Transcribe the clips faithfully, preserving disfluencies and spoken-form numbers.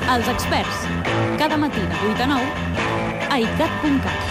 Els experts, cada matí de vuit a nou a i cat punt cat.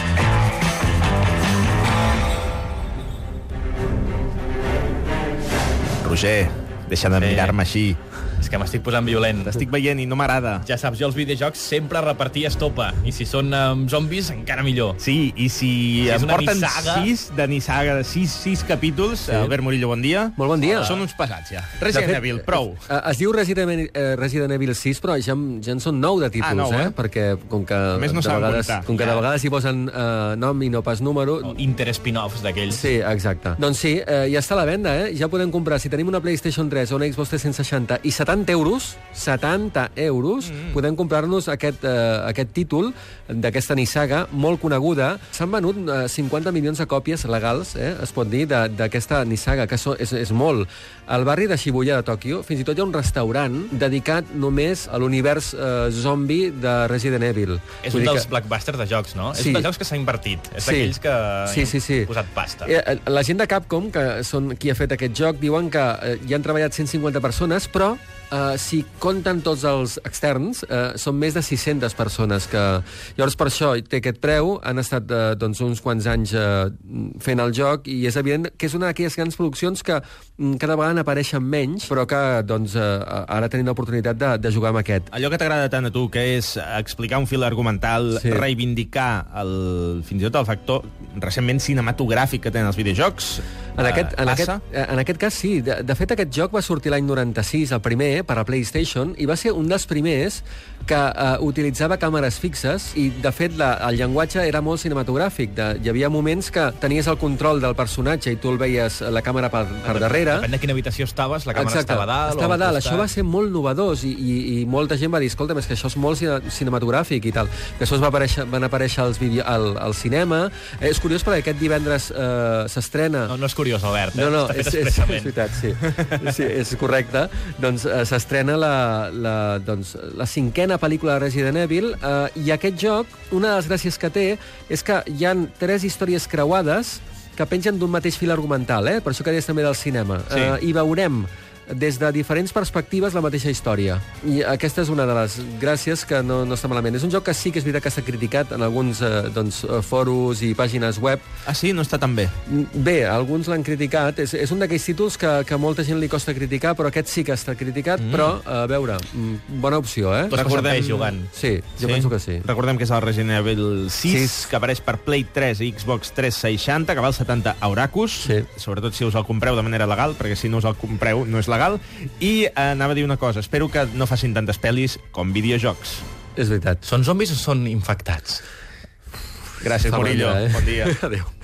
Roger, deixa de Sí. mirar-me així. És que m'estic posant violent. T'estic veient i no m'agrada. Ja saps, jo els videojocs sempre repartia estopa. I si són um, zombis, encara millor. Sí, i si, Si és em una porten nissaga. sis de nissaga, de sis, sis capítols, sí. Albert Murillo, bon dia. Molt bon dia. Són uns pesats, ja. Resident De fet, Evil, prou. Eh, es diu Resident Evil, eh, Resident Evil sis, però ja, en- ja en són nou de títols, Ah, nou, eh? eh? Perquè com que, més no de saben vegades, comptar. com que de Ja. vegades hi posen eh, nom i no pas número... O inter-spin-offs d'aquells. Sí, exacte. Doncs sí, eh, ja està a la venda, eh? Ja podem comprar, si tenim una PlayStation tres o una Xbox tres cents seixanta i setanta euros, setanta euros, mm. podem comprar-nos aquest, eh, aquest títol d'aquesta nissaga molt coneguda. S'han venut eh, cinquanta milions de còpies legals, eh? Es pot dir, de- d'aquesta nissaga, que so, és, és molt. Al barri de Shibuya de Tòquio, fins i tot hi ha un restaurant dedicat només a l'univers eh, zombi de Resident Evil. És Vull un dir dels que- blockbusters de jocs, no? Sí. És un dels jocs que s'ha invertit. És Sí. d'aquells que Sí, sí, sí. han posat pasta. Eh, La gent de Capcom, que són qui ha fet aquest joc, diuen que eh, hi han treballat cent cinquanta persones, però eh, si compten tots els externs, eh, són més de sis-centes persones. Que... Llavors, per això té aquest preu. Han estat eh, doncs, uns quants anys eh, fent el joc i és evident que és una d'aquelles grans produccions que mm, cada vegada n'apareixen menys, però que doncs, eh, ara tenim l'oportunitat de, de jugar amb aquest. Allò que t'agrada tant a tu, que és explicar un fil argumental, Sí. reivindicar el, fins i tot el factor recentment cinematogràfic que tenen els videojocs, En aquest, eh, en, aquest, passa? eh, en aquest cas, sí. De, de fet, aquest joc va sortir l'any noranta-sis, el primer, per a PlayStation, i va ser un dels primers que eh, utilitzava càmeres fixes, i, de fet, la, el llenguatge era molt cinematogràfic. De, hi havia moments que tenies el control del personatge i tu el veies la càmera per, per darrere. Depèn de quina habitació estaves, la càmera Exacte, estava a dalt estava o a al dalt. costat. Això va ser molt novedós i, i, i molta gent va dir, escolta, és que això és molt cine- cinematogràfic i tal. Després va aparèixer, van aparèixer als vídeo, al, al cinema. Eh, és curiós perquè aquest divendres eh, s'estrena... No, no és curiós, Albert. Eh? No, no, Està fet és, és, és expressament. veritat, sí. sí. És correcte. Doncs eh, s'estrena la, la, doncs, la cinquena pel·lícula de Resident Evil eh, i aquest joc, una de les gràcies que té és que hi han tres històries creuades que pengen d'un mateix fil argumental, eh? Per això que deies també del cinema. Sí. Eh, I veurem des de diferents perspectives la mateixa història. I aquesta és una de les gràcies que no, no està malament. És un joc que sí que és veritat que està criticat en alguns eh, doncs, eh, foros i pàgines web. Ah, sí? No està tan bé. Bé, alguns l'han criticat. És, és un d'aquells títols que, que molta gent li costa criticar, però aquest sí que està criticat, mm. però, a veure, mm, bona opció, eh? Tu has passat bé jugant. Sí, jo penso que sí. Recordem que és el Resident Evil sis, Sis. que apareix per Play tres i Xbox tres seixanta, que val setanta euracus, Sí. sobretot si us el compreu de manera legal, perquè si no us el compreu no és legal. I eh, anava a dir una cosa, espero que no facin tantes pel·lis com videojocs. És veritat. Són zombis o són infectats? Gràcies, Fa Murillo. mandra, eh? Bon dia. Adéu.